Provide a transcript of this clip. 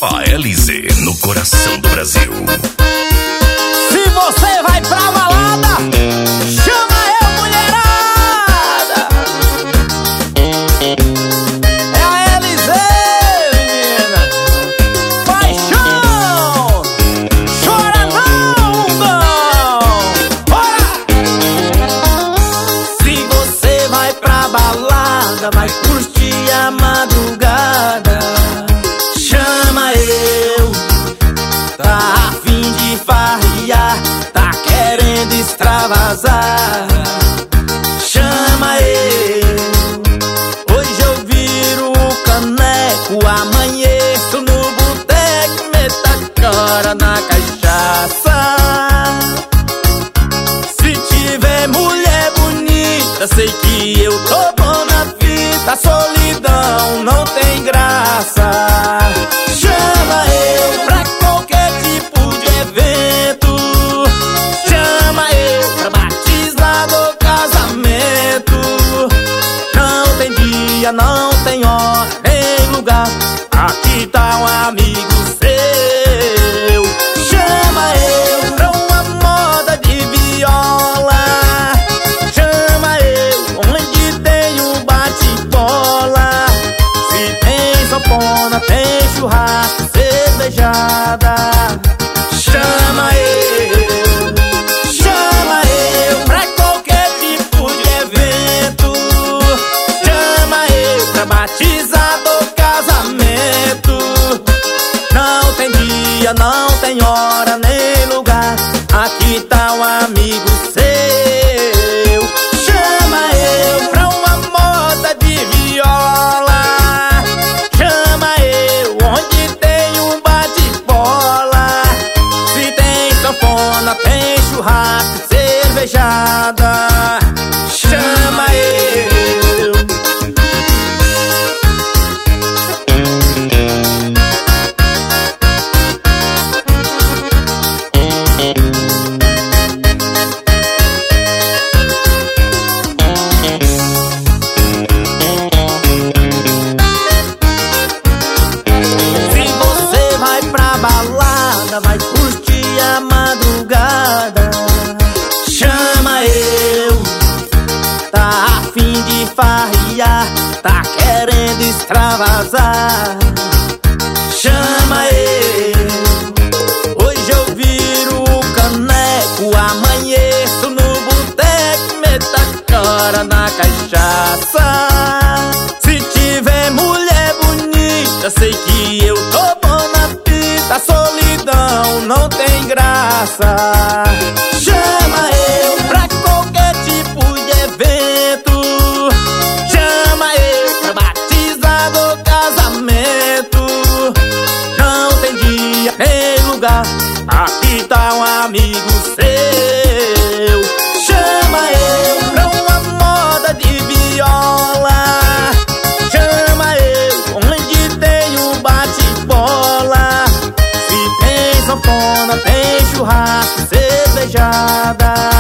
A LZ no coração do Brasil. Se você vai pra balada, chama eu, mulherada. É a LZ, menina. Paixão, chora não, não. Bora! Se você vai pra balada, vai curtir a madrugada, chama eu. Tá a fim de farrear, tá querendo extravasar, chama eu. Hoje eu viro o caneco, amanheço no boteco, meta a cara na cachaça. Se tiver mulher bonita, sei que eu tô bom na fita, solidão não tem graça. Chama eu pra qualquer tipo de evento, chama eu pra batizado ou casamento. Não tem dia, não tem hora, nem lugar, aqui tá um amigo seu. Chama eu pra uma moda de viola, chama eu onde tem um bate-bola. Se tem sanfona, tem churrasco, cervejada, chama eu pra qualquer tipo de evento, chama eu pra batizado ou casamento. Não tem dia, não tem hora, nem lugar, aqui tá um amigo seu. Chama eu pra uma moda de viola, chama eu onde tem um bate-bola. Se tem sanfona, tem churrasco, cervejada, chama eu. Se você vai pra balada, vai curtir a madrugada, chama eu. Tá a fim de farrear, tá querendo extravasar, chama eu. Hoje eu viro o caneco, amanheço no boteco, meta a cara na cachaça. Se tiver mulher bonita, sei que eu tô bom na fita, solidão não tem graça. Chama eu pra qualquer tipo de evento, chama eu pra batizado ou casamento. Não tem dia, nem lugar, aqui tá um amigo seu. Chama eu pra uma moda de viola, chama eu onde tem um bate-bola. Se tem sanfona, tem churrasco, cervejada,